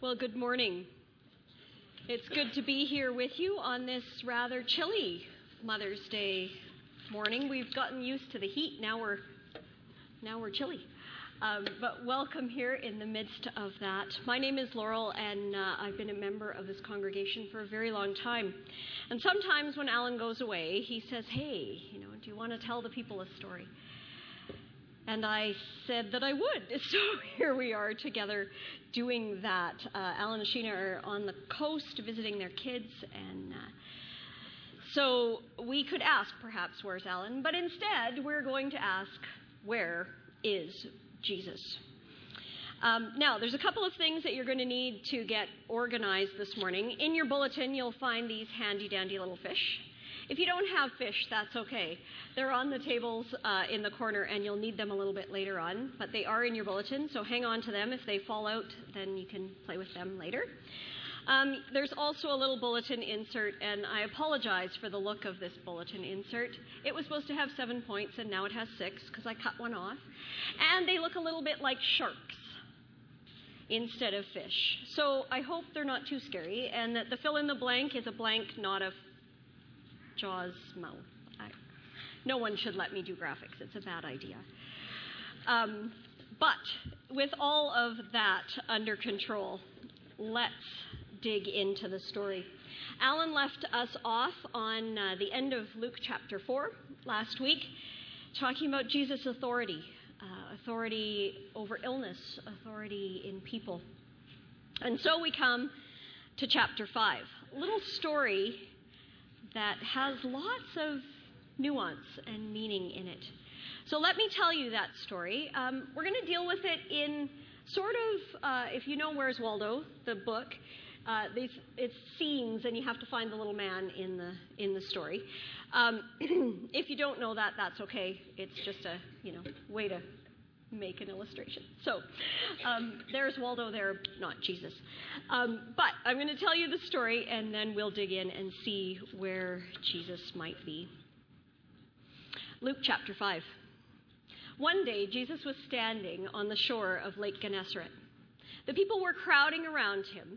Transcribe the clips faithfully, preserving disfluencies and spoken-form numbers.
Well, good morning. It's good to be here with you on this rather chilly Mother's Day morning. We've gotten used to the heat. Now we're now we're chilly. Um, but welcome here in the midst of that. My name is Laurel, and uh, I've been a member of this congregation for a very long time. And sometimes when Alan goes away, he says, hey, you know, do you want to tell the people a story? And I said that I would. So here we are together doing that. Uh, Alan and Sheena are on the coast visiting their kids. And uh, so we could ask, perhaps, where's Alan? But instead, we're going to ask, where is Jesus? Um, now, there's a couple of things that you're going to need to get organized this morning. In your bulletin, you'll find these handy-dandy little fish. If you don't have fish, that's okay. They're on the tables uh, in the corner, and you'll need them a little bit later on. But they are in your bulletin, so hang on to them. If they fall out, then you can play with them later. Um, there's also a little bulletin insert, and I apologize for the look of this bulletin insert. It was supposed to have seven points, and now it has six, because I cut one off. And they look a little bit like sharks instead of fish. So I hope they're not too scary, and that the fill-in-the-blank is a blank, not a Jaws mouth. I, no one should let me do graphics. It's a bad idea. Um, but with all of that under control, let's dig into the story. Alan left us off on uh, the end of Luke chapter four last week, talking about Jesus' authority, uh, authority over illness, authority in people. And so we come to chapter five, a little story that has lots of nuance and meaning in it. So let me tell you that story. Um, we're going to deal with it in sort of, uh, if you know Where's Waldo, the book, uh, these, it's scenes, and you have to find the little man in the in the story. Um, if you don't know that, that's okay. It's just a you know way to make an illustration. So um, there's Waldo there, not Jesus. Um, but I'm going to tell you the story, and then we'll dig in and see where Jesus might be. Luke chapter five. One day, Jesus was standing on the shore of Lake Gennesaret. The people were crowding around him,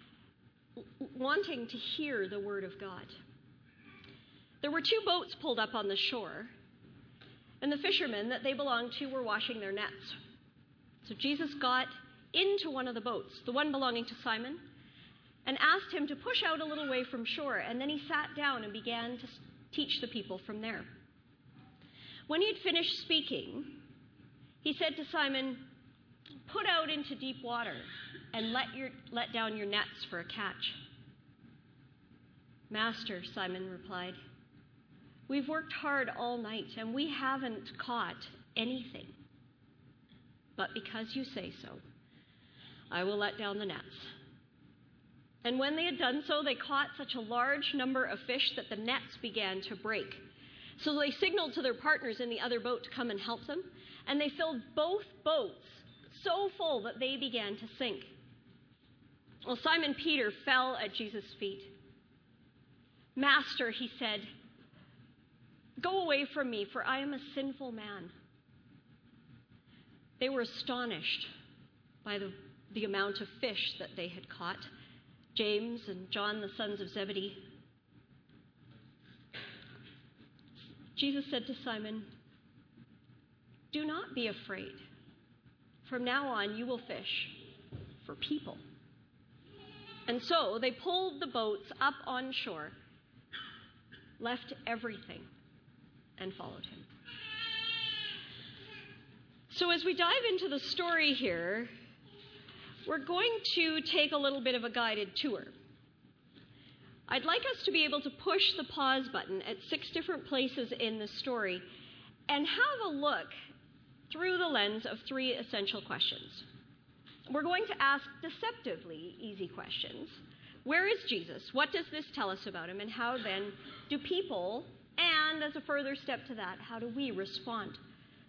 wanting to hear the word of God. There were two boats pulled up on the shore, and the fishermen that they belonged to were washing their nets. So Jesus got into one of the boats, the one belonging to Simon, and asked him to push out a little way from shore, and then he sat down and began to teach the people from there. When he had finished speaking, he said to Simon, "Put out into deep water and let your let down your nets for a catch." "Master," Simon replied, "we've worked hard all night and we haven't caught anything. But because you say so, I will let down the nets." And when they had done so, they caught such a large number of fish that the nets began to break. So they signaled to their partners in the other boat to come and help them, and they filled both boats so full that they began to sink. Well, Simon Peter fell at Jesus' feet. "Master," he said, "go away from me, for I am a sinful man." They were astonished by the, the amount of fish that they had caught. James and John, the sons of Zebedee. Jesus said to Simon, "Do not be afraid. From now on, you will fish for people." And so they pulled the boats up on shore, left everything, and followed him. So as we dive into the story here, we're going to take a little bit of a guided tour. I'd like us to be able to push the pause button at six different places in the story and have a look through the lens of three essential questions. We're going to ask deceptively easy questions. Where is Jesus? What does this tell us about him? And how then do people, and as a further step to that, how do we respond?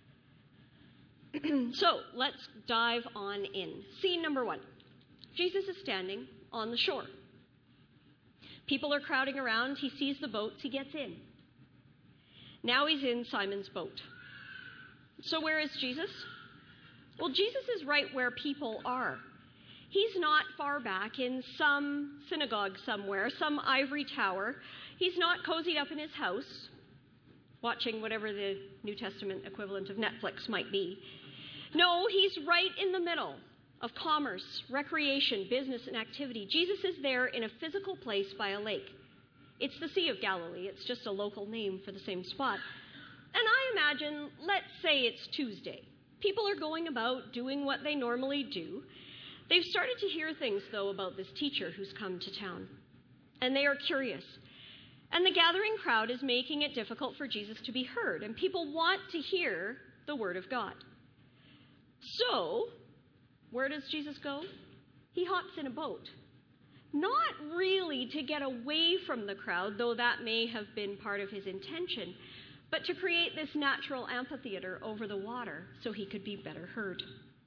So let's dive on in. Scene number one. Jesus is standing on the shore. People are crowding around. He sees the boats. He gets in. Now he's in Simon's boat. So where is Jesus? Well, Jesus is right where people are. He's not far back in some synagogue somewhere, some ivory tower. He's not cozied up in his house, watching whatever the New Testament equivalent of Netflix might be. No, he's right in the middle of commerce, recreation, business, and activity. Jesus is there in a physical place by a lake. It's the Sea of Galilee. It's just a local name for the same spot. And I imagine, let's say it's Tuesday. People are going about doing what they normally do. They've started to hear things, though, about this teacher who's come to town. And they are curious. And the gathering crowd is making it difficult for Jesus to be heard. And people want to hear the word of God. So, where does Jesus go? He hops in a boat. Not really to get away from the crowd, though that may have been part of his intention, but to create this natural amphitheater over the water so he could be better heard.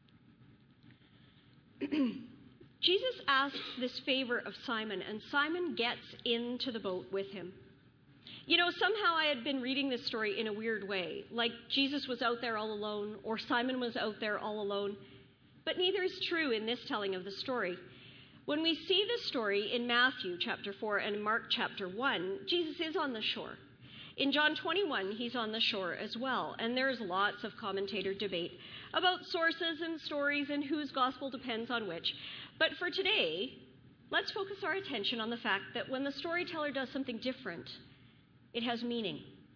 Jesus asks this favor of Simon, and Simon gets into the boat with him. You know, somehow I had been reading this story in a weird way, like Jesus was out there all alone, or Simon was out there all alone. But neither is true in this telling of the story. When we see this story in Matthew chapter four and Mark chapter one, Jesus is on the shore. In John twenty-one, he's on the shore as well, and there's lots of commentator debate about sources and stories and whose gospel depends on which. But for today, let's focus our attention on the fact that when the storyteller does something different, it has meaning.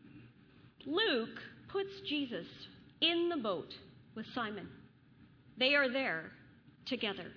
Luke puts Jesus in the boat with Simon. They are there together.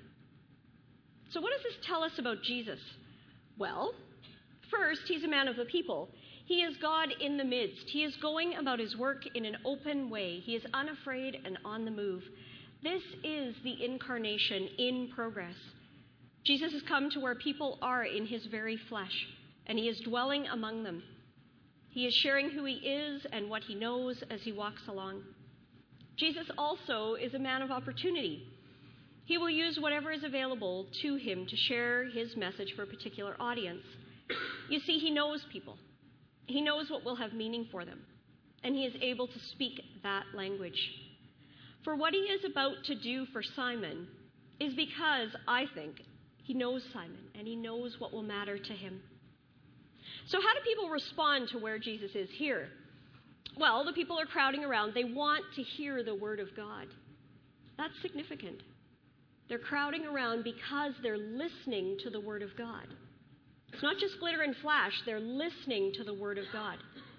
So what does this tell us about Jesus? Well, first, he's a man of the people. He is God in the midst. He is going about his work in an open way. He is unafraid and on the move. This is the incarnation in progress. Jesus has come to where people are in his very flesh, and he is dwelling among them. He is sharing who he is and what he knows as he walks along. Jesus also is a man of opportunity. He will use whatever is available to him to share his message for a particular audience. You see, he knows people. He knows what will have meaning for them, and he is able to speak that language. For what he is about to do for Simon is because, I think, he knows Simon, and he knows what will matter to him. So how do people respond to where Jesus is here? Well, the people are crowding around. They want to hear the word of God. That's significant. They're crowding around because they're listening to the word of God. It's not just glitter and flash. They're listening to the word of God.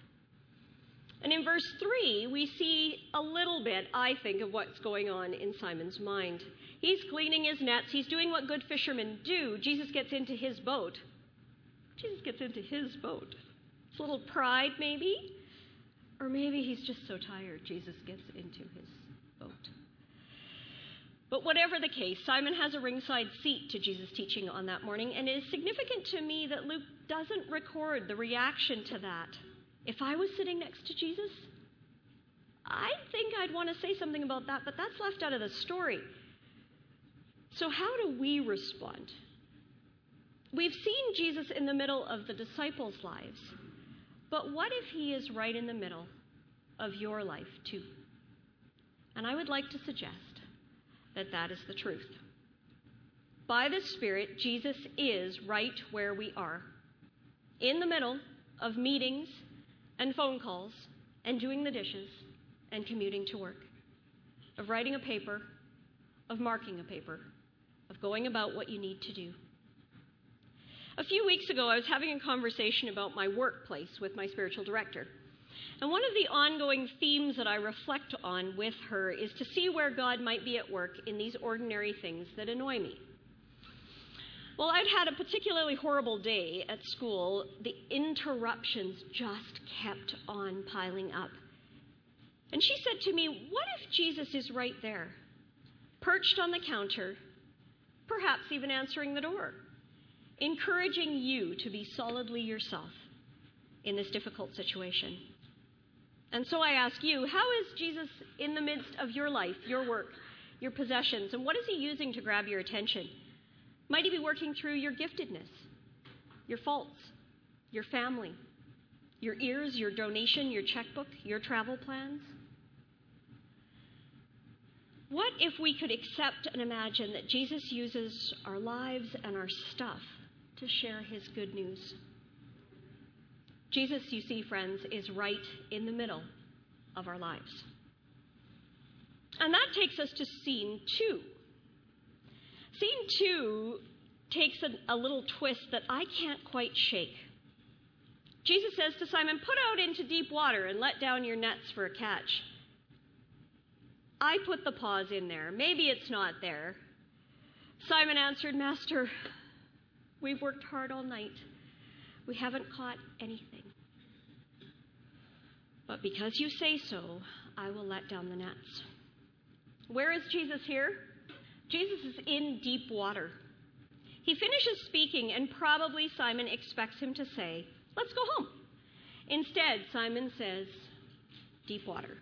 And in verse three, we see a little bit, I think, of what's going on in Simon's mind. He's cleaning his nets. He's doing what good fishermen do. Jesus gets into his boat. Jesus gets into his boat. It's a little pride, maybe. Or maybe he's just so tired, Jesus gets into his boat. But whatever the case, Simon has a ringside seat to Jesus' teaching on that morning, and it is significant to me that Luke doesn't record the reaction to that. If I was sitting next to Jesus, I think I'd want to say something about that, but that's left out of the story. So how do we respond? We've seen Jesus in the middle of the disciples' lives, but what if he is right in the middle of your life too? And I would like to suggest that that is the truth. By the Spirit, Jesus is right where we are, in the middle of meetings and phone calls and doing the dishes and commuting to work, of writing a paper, of marking a paper, of going about what you need to do. A few weeks ago, I was having a conversation about my workplace with my spiritual director. And one of the ongoing themes that I reflect on with her is to see where God might be at work in these ordinary things that annoy me. Well, I'd had a particularly horrible day at school. The interruptions just kept on piling up. And she said to me, what if Jesus is right there, perched on the counter, perhaps even answering the door, encouraging you to be solidly yourself in this difficult situation? And so I ask you, how is Jesus in the midst of your life, your work, your possessions, and what is he using to grab your attention? Might he be working through your giftedness, your faults, your family, your ears, your donation, your checkbook, your travel plans? What if we could accept and imagine that Jesus uses our lives and our stuff to share his good news? Jesus, you see, friends, is right in the middle of our lives. And that takes us to scene two. Scene two takes a, a little twist that I can't quite shake. Jesus says to Simon, "Put out into deep water and let down your nets for a catch." I put the pause in there. Maybe it's not there. Simon answered, "Master, we've worked hard all night. We haven't caught anything. But because you say so, I will let down the nets." Where is Jesus here? Jesus is in deep water. He finishes speaking, and probably Simon expects him to say, "Let's go home." Instead, Simon says, "Deep water."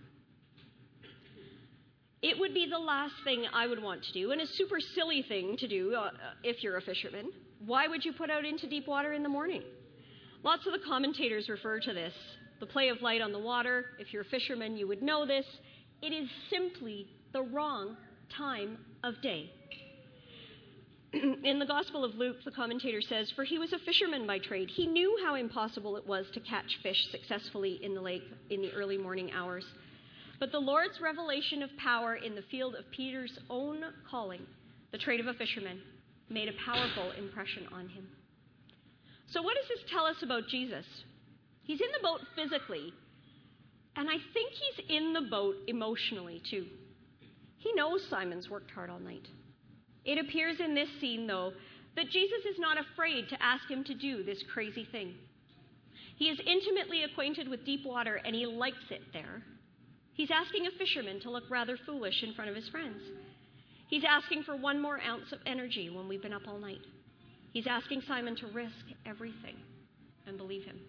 It would be the last thing I would want to do, and a super silly thing to do uh, if you're a fisherman. Why would you put out into deep water in the morning? Lots of the commentators refer to this. The play of light on the water. If you're a fisherman, you would know this. It is simply the wrong time of day. In the Gospel of Luke, the commentator says, "For he was a fisherman by trade. He knew how impossible it was to catch fish successfully in the lake in the early morning hours. But the Lord's revelation of power in the field of Peter's own calling, the trade of a fisherman, made a powerful impression on him." So what does this tell us about Jesus? He's in the boat physically, and I think he's in the boat emotionally too. He knows Simon's worked hard all night. It appears in this scene, though, that Jesus is not afraid to ask him to do this crazy thing. He is intimately acquainted with deep water, and he likes it there. He's asking a fisherman to look rather foolish in front of his friends. He's asking for one more ounce of energy when we've been up all night. He's asking Simon to risk everything and believe him.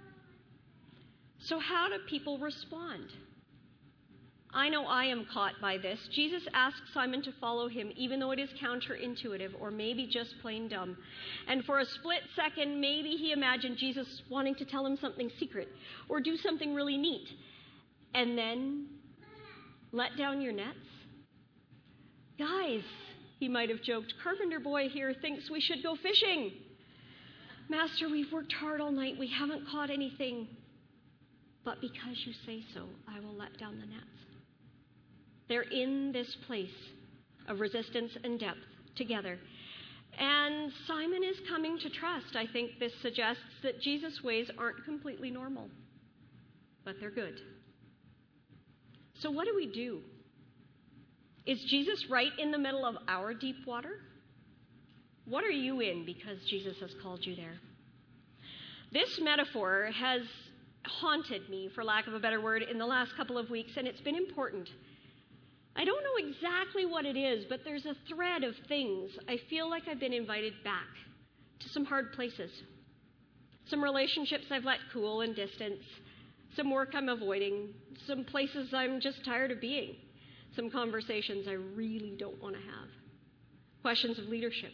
So how do people respond? I know I am caught by this. Jesus asks Simon to follow him, even though it is counterintuitive or maybe just plain dumb. And for a split second, maybe he imagined Jesus wanting to tell him something secret or do something really neat. And then, let down your nets? "Guys," he might have joked, "Carpenter boy here thinks we should go fishing. Master, we've worked hard all night. We haven't caught anything. But because you say so, I will let down the nets." They're in this place of resistance and depth together. And Simon is coming to trust. I think this suggests that Jesus' ways aren't completely normal, but they're good. So what do we do? Is Jesus right in the middle of our deep water? What are you in because Jesus has called you there? This metaphor has haunted me, for lack of a better word, in the last couple of weeks, and it's been important. I don't know exactly what it is, but there's a thread of things. I feel like I've been invited back to some hard places. Some relationships I've let cool and distance. Some work I'm avoiding. Some places I'm just tired of being. Some conversations I really don't want to have. Questions of leadership,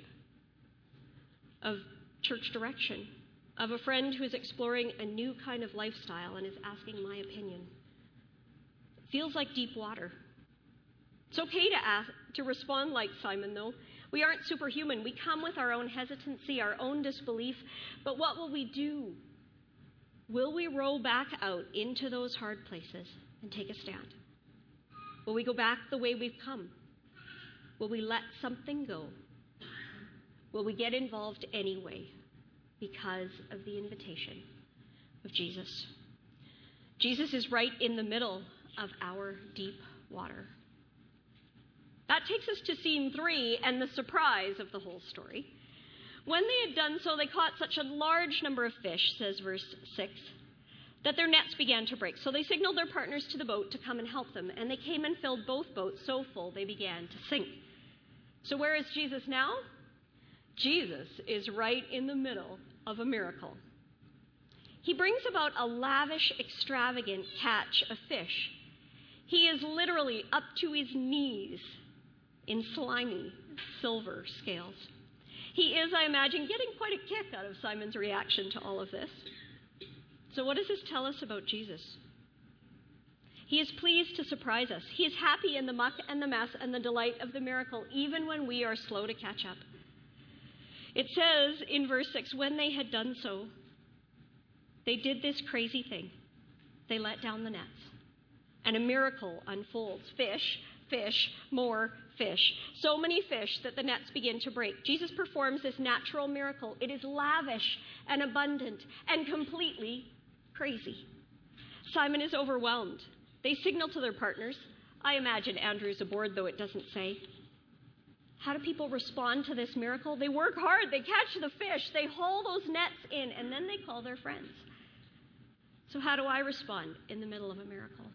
of church direction, of a friend who is exploring a new kind of lifestyle and is asking my opinion. It feels like deep water. It's okay to ask, to respond like Simon, though. We aren't superhuman. We come with our own hesitancy, our own disbelief. But what will we do? Will we roll back out into those hard places and take a stand? Will we go back the way we've come? Will we let something go? Will we get involved anyway because of the invitation of Jesus? Jesus is right in the middle of our deep water. That takes us to scene three and the surprise of the whole story. When they had done so, they caught such a large number of fish, says verse six, that their nets began to break. So they signaled their partners to the boat to come and help them, and they came and filled both boats so full they began to sink. So where is Jesus now? Jesus is right in the middle of a miracle. He brings about a lavish, extravagant catch of fish. He is literally up to his knees in slimy silver scales. He is, I imagine, getting quite a kick out of Simon's reaction to all of this. So what does this tell us about Jesus? He is pleased to surprise us. He is happy in the muck and the mess and the delight of the miracle, even when we are slow to catch up. It says in verse six, when they had done so, they did this crazy thing. They let down the nets. And a miracle unfolds. Fish, fish, more fish. So many fish that the nets begin to break. Jesus performs this natural miracle. It is lavish and abundant and completely crazy. Simon is overwhelmed. They signal to their partners. I imagine Andrew's aboard, though it doesn't say. How do people respond to this miracle? They work hard. They catch the fish. They haul those nets in, and then they call their friends. So how do I respond in the middle of a miracle?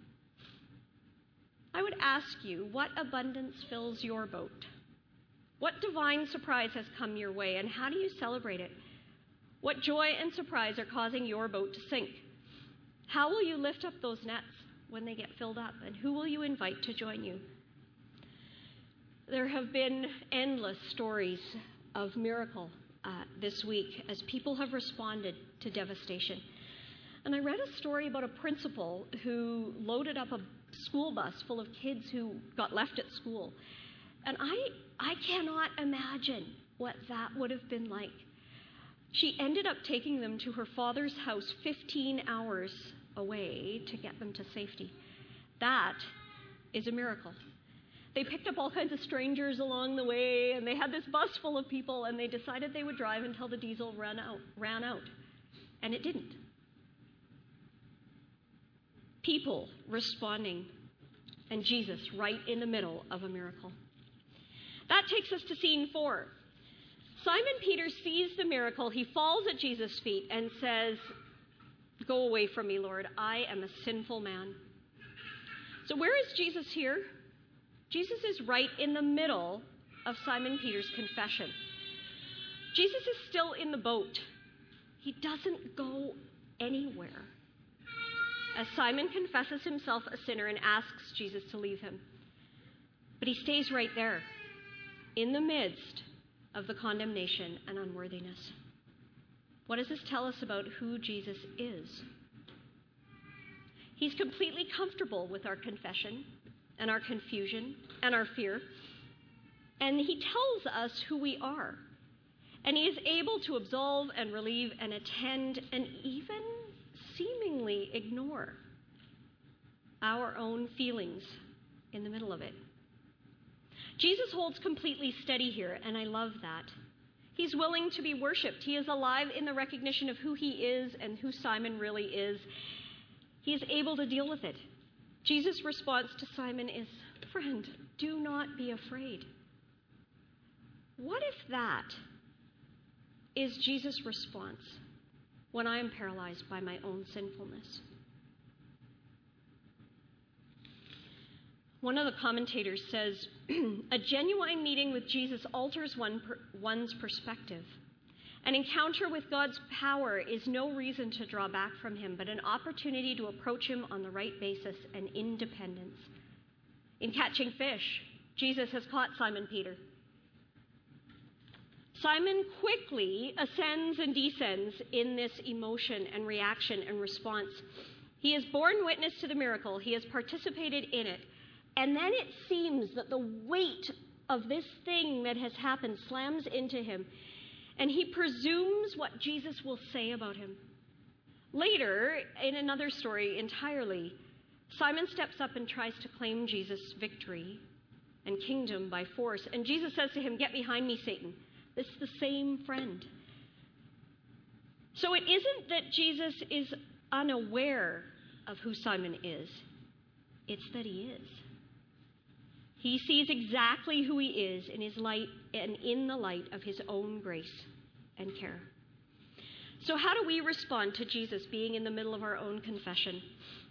I would ask you, what abundance fills your boat? What divine surprise has come your way, and how do you celebrate it? What joy and surprise are causing your boat to sink? How will you lift up those nets when they get filled up, and who will you invite to join you? There have been endless stories of miracle uh, this week as people have responded to devastation. And I read a story about a principal who loaded up a school bus full of kids who got left at school. And I, I cannot imagine what that would have been like. She ended up taking them to her father's house fifteen hours away to get them to safety. That is a miracle. They picked up all kinds of strangers along the way, and they had this bus full of people, and they decided they would drive until the diesel ran out, ran out. And it didn't. People responding, and Jesus right in the middle of a miracle. That takes us to scene four. Simon Peter sees the miracle. He falls at Jesus' feet and says, "Go away from me, Lord. I am a sinful man." So where is Jesus here? Jesus is right in the middle of Simon Peter's confession. Jesus is still in the boat. He doesn't go anywhere, as Simon confesses himself a sinner and asks Jesus to leave him. But he stays right there, in the midst of the condemnation and unworthiness. What does this tell us about who Jesus is? He's completely comfortable with our confession and our confusion and our fear. And he tells us who we are. And he is able to absolve and relieve and attend and even seemingly ignore our own feelings in the middle of it. Jesus holds completely steady here, and I love that. He's willing to be worshipped. He is alive in the recognition of who he is and who Simon really is. He is able to deal with it. Jesus' response to Simon is, "Friend, do not be afraid." What if that is Jesus' response when I am paralyzed by my own sinfulness? One of the commentators says, a genuine meeting with Jesus alters one per, one's perspective. An encounter with God's power is no reason to draw back from him, but an opportunity to approach him on the right basis and independence. In catching fish, Jesus has caught Simon Peter. Simon quickly ascends and descends in this emotion and reaction and response. He has borne witness to the miracle. He has participated in it. And then it seems that the weight of this thing that has happened slams into him, and he presumes what Jesus will say about him. Later, in another story entirely, Simon steps up and tries to claim Jesus' victory and kingdom by force. And Jesus says to him, "Get behind me, Satan." This is the same friend. So it isn't that Jesus is unaware of who Simon is. It's that he is. He sees exactly who he is in his light and in the light of his own grace and care. So how do we respond to Jesus being in the middle of our own confession?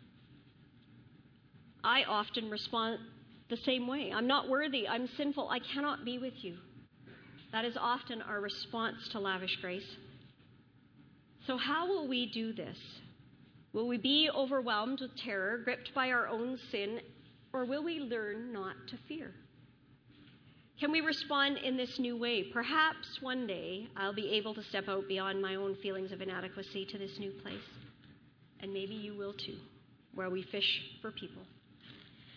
I often respond the same way. I'm not worthy. I'm sinful. I cannot be with you. That is often our response to lavish grace. So how will we do this? Will we be overwhelmed with terror, gripped by our own sin, or will we learn not to fear? Can we respond in this new way? Perhaps one day I'll be able to step out beyond my own feelings of inadequacy to this new place. And maybe you will too, where we fish for people.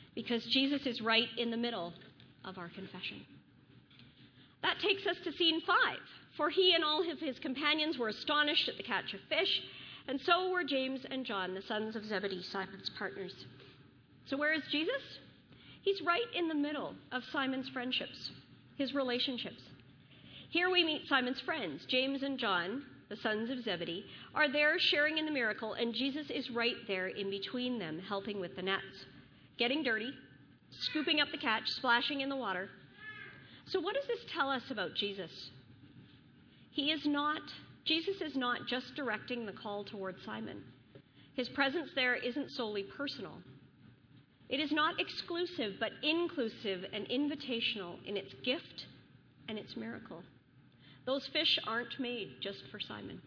because Jesus is right in the middle of our confession. That takes us to scene five. For he and all of his companions were astonished at the catch of fish, and so were James and John, the sons of Zebedee, Simon's partners. So where is Jesus? He's right in the middle of Simon's friendships, his relationships. Here we meet Simon's friends. James and John, the sons of Zebedee, are there sharing in the miracle, and Jesus is right there in between them, helping with the nets, getting dirty, scooping up the catch, splashing in the water. So what does this tell us about Jesus? He is not, Jesus is not just directing the call toward Simon. His presence there isn't solely personal. It is not exclusive, but inclusive and invitational in its gift and its miracle. Those fish aren't made just for Simon.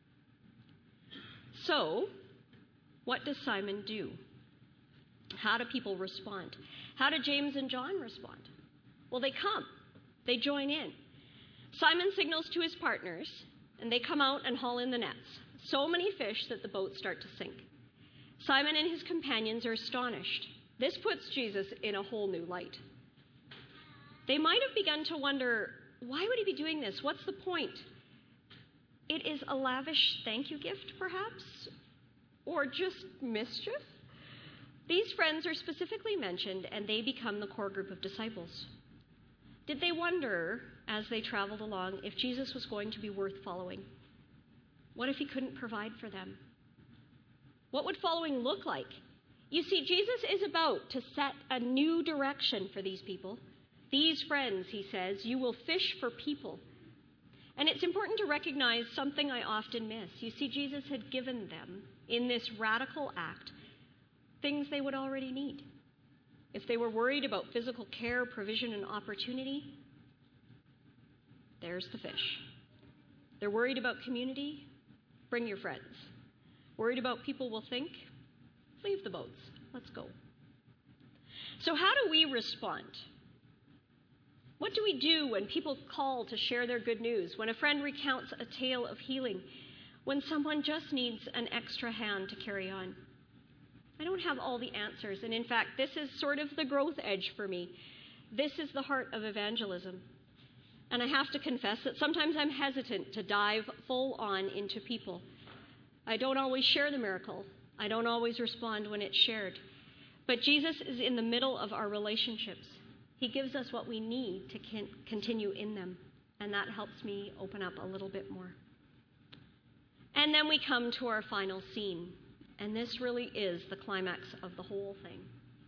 So, what does Simon do? How do people respond? How do James and John respond? Well, they come. They join in. Simon signals to his partners, and they come out and haul in the nets. So many fish that the boats start to sink. Simon and his companions are astonished. This puts Jesus in a whole new light. They might have begun to wonder, why would he be doing this? What's the point? It is a lavish thank you gift, perhaps? Or just mischief? These friends are specifically mentioned, and they become the core group of disciples. Did they wonder, as they traveled along, if Jesus was going to be worth following? What if he couldn't provide for them? What would following look like? You see, Jesus is about to set a new direction for these people. These friends, he says, you will fish for people. And it's important to recognize something I often miss. You see, Jesus had given them, in this radical act, things they would already need. If they were worried about physical care, provision, and opportunity, there's the fish. They're worried about community, bring your friends. Worried about people will think, leave the boats, let's go. So how do we respond? What do we do when people call to share their good news, when a friend recounts a tale of healing, when someone just needs an extra hand to carry on? I don't have all the answers, and in fact, this is sort of the growth edge for me. This is the heart of evangelism. And I have to confess that sometimes I'm hesitant to dive full on into people. I don't always share the miracle. I don't always respond when it's shared. But Jesus is in the middle of our relationships. He gives us what we need to can- continue in them, and that helps me open up a little bit more. And then we come to our final scene. And this really is the climax of the whole thing.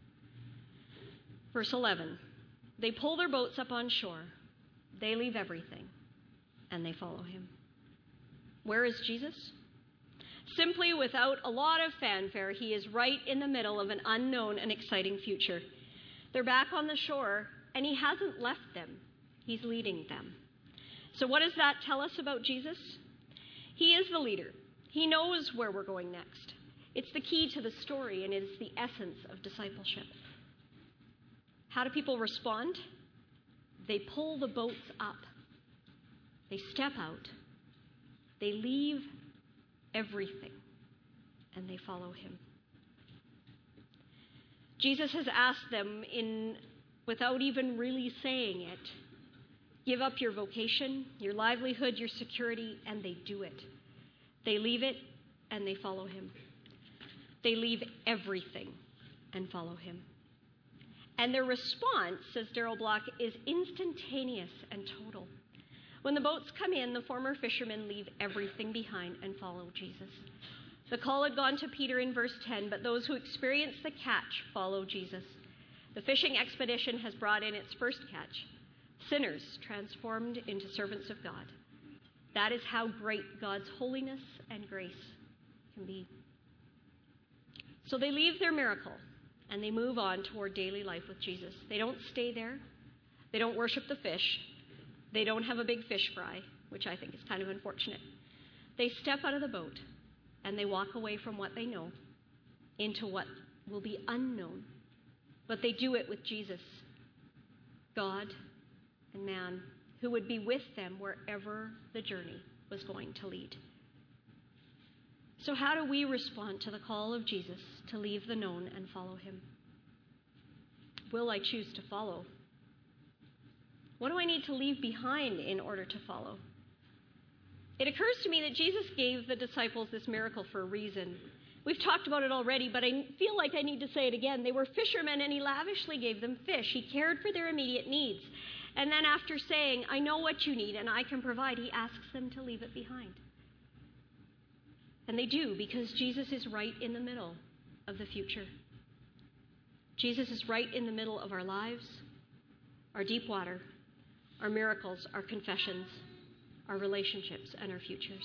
Verse eleven, they pull their boats up on shore. They leave everything, and they follow him. Where is Jesus? Simply, without a lot of fanfare, he is right in the middle of an unknown and exciting future. They're back on the shore, and he hasn't left them. He's leading them. So what does that tell us about Jesus? He is the leader. He knows where we're going next. It's the key to the story, and it is the essence of discipleship. How do people respond? They pull the boats up. They step out. They leave everything, and they follow him. Jesus has asked them, in without even really saying it, give up your vocation, your livelihood, your security, and they do it. They leave it, and they follow him. They leave everything and follow him. And their response, says Darrell Block, is instantaneous and total. When the boats come in, the former fishermen leave everything behind and follow Jesus. The call had gone to Peter in verse ten, but those who experience the catch follow Jesus. The fishing expedition has brought in its first catch, sinners transformed into servants of God. That is how great God's holiness and grace can be. So they leave their miracle and they move on toward daily life with Jesus. They don't stay there. They don't worship the fish. They don't have a big fish fry, which I think is kind of unfortunate. They step out of the boat and they walk away from what they know into what will be unknown. But they do it with Jesus, God and man, who would be with them wherever the journey was going to lead. So how do we respond to the call of Jesus to leave the known and follow him? will I choose to follow? What do I need to leave behind in order to follow? It occurs to me that Jesus gave the disciples this miracle for a reason. We've talked about it already, but I feel like I need to say it again. They were fishermen, and he lavishly gave them fish. He cared for their immediate needs. And then after saying, I know what you need and I can provide, he asks them to leave it behind. And they do, because Jesus is right in the middle of the future. Jesus is right in the middle of our lives, our deep water, our miracles, our confessions, our relationships, and our futures.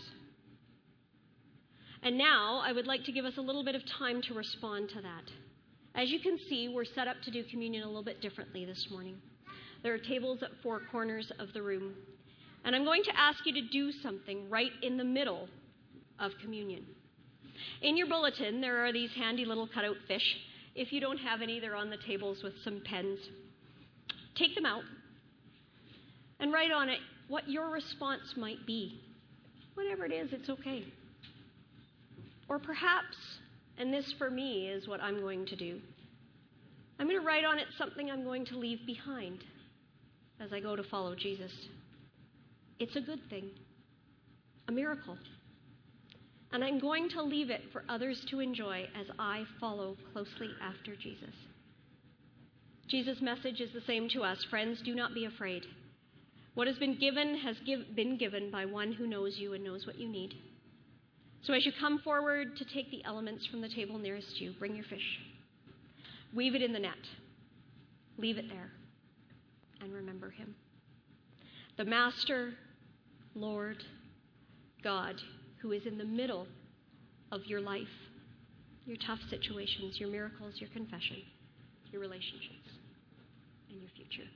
And now I would like to give us a little bit of time to respond to that. As you can see, we're set up to do communion a little bit differently this morning. There are tables at four corners of the room. And I'm going to ask you to do something right in the middle of communion. In your bulletin, there are these handy little cutout fish. If you don't have any, they're on the tables with some pens. Take them out and write on it what your response might be. Whatever it is, it's okay. Or perhaps, and this for me is what I'm going to do, I'm going to write on it something I'm going to leave behind as I go to follow Jesus. It's a good thing, a miracle. And I'm going to leave it for others to enjoy as I follow closely after Jesus. Jesus' message is the same to us. Friends, do not be afraid. What has been given has give, been given by one who knows you and knows what you need. So as you come forward to take the elements from the table nearest you, bring your fish. Weave it in the net. Leave it there. And remember him. The Master, Lord, God, who is in the middle of your life, your tough situations, your miracles, your confession, your relationships, and your future.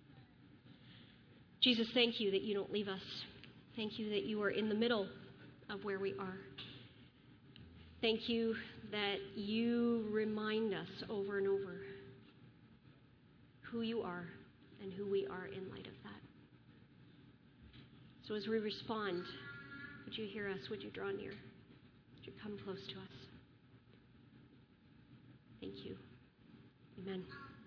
Jesus, thank you that you don't leave us. Thank you that you are in the middle of where we are. Thank you that you remind us over and over who you are and who we are in light of that. So as we respond, would you hear us? Would you draw near? Would you come close to us? Thank you. Amen.